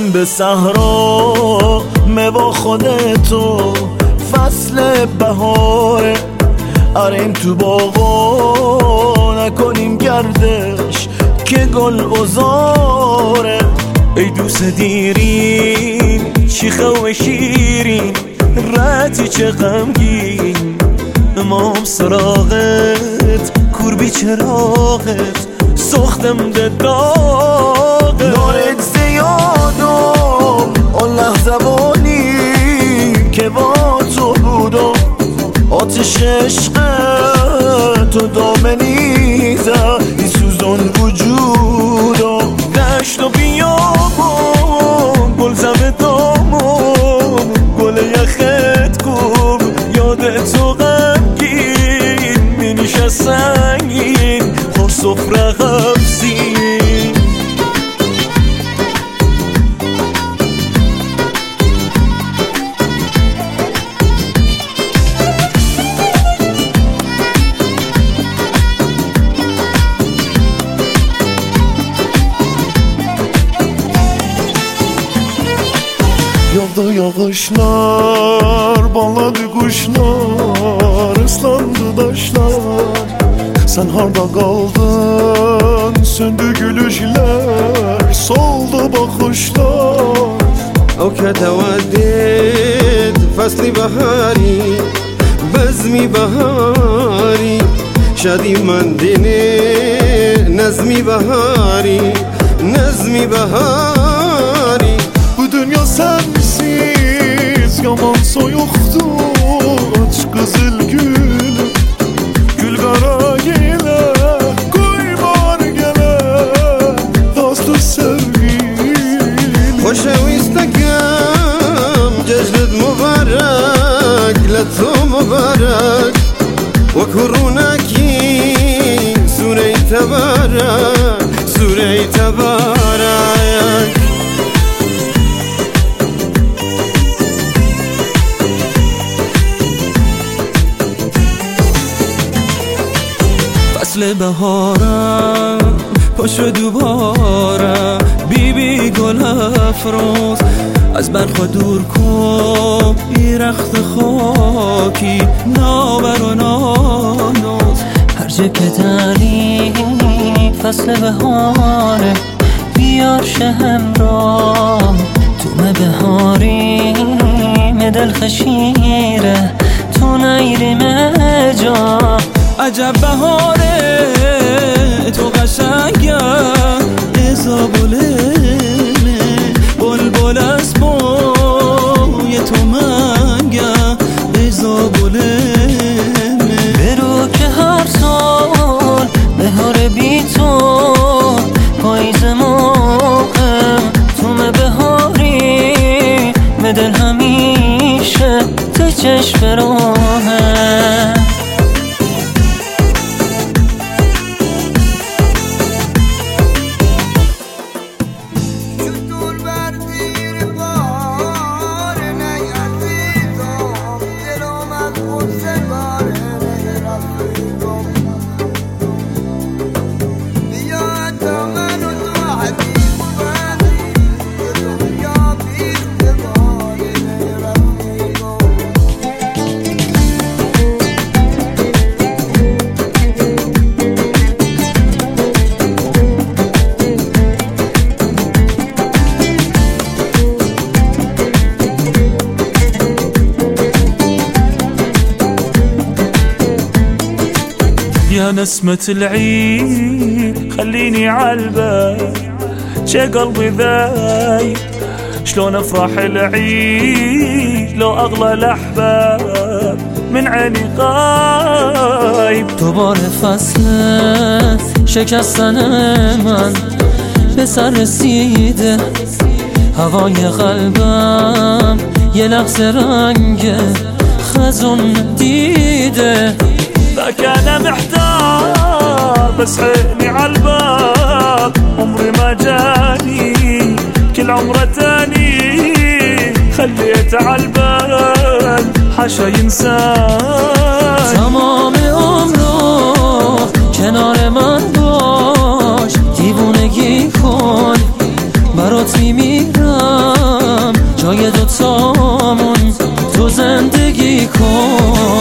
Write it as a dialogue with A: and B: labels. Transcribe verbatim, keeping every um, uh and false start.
A: به صحرا موا خودتو فصل بهاره، اریم تو باغا نکنیم گردش که گل ازاره. ای دوست دیرین شیخه و شیرین رتی چه غمگین، امام سراغت کوربی چراغت سختم ده داغه. نارت زیادم اون لحظه وانی که با تو بودم، آتش عشق تو دامنی زد ای سوزان وجودم. دشت و بیابان گل زمه دامون گل یخت کن یادت تو غمگین می نشست سنگین خور سفره غمزین.
B: Yağdı yağışlar, bağladı kuşlar, ıslandı taşlar. Sen harda kaldın, söndü gülüşler, soldu bakışlar.
C: أو كتودد فصل بهاري بزمي بهاري شادي من ديني نزمي بهاري نزمي بهاري.
B: Bu dünya sensiz yaman soyuktu, aç kızıl gül gül kara gele koymar gele dostlu sevgilim.
C: خوشويستكم ججد مبارك لتو مبارك وكروناكي سوري تبارك سوري تبارك.
A: فصل بهارم پاشو دوباره بی بی گل افروز از برخوا دور کن بی رخت خاکی نابر و نانوز.
D: هر جا که داری فصل بهاره بیار شهم را تو بهاری مدل خشیره تو نیری مجا.
A: عجب بهاره تو قشنگه ازابولمه بلبل از بوی تو منگه ازابولمه.
D: برو که هر سال بهاره بی تو پاییز موقع تو بهاری مدل همیشه تو چشم راهه.
A: يا نسمة العيد خليني عالبال شي قلبي ذايب شلون افرح العيد لو اغلى الاحباب من عيني غايب.
D: دوباره فصل شکستن من به سر رسیده هوای قلبم یه لحظه رنگ خزون دیده.
A: ذاك انا محتار بس عيني عالباب عمري ما جاني كل عمره تاني خليت عالبال حاشا ينساني.
D: تمام عمرو کنار من باش دیوونگی کن برات میمیرم برای دوتامون تو زندگی کن.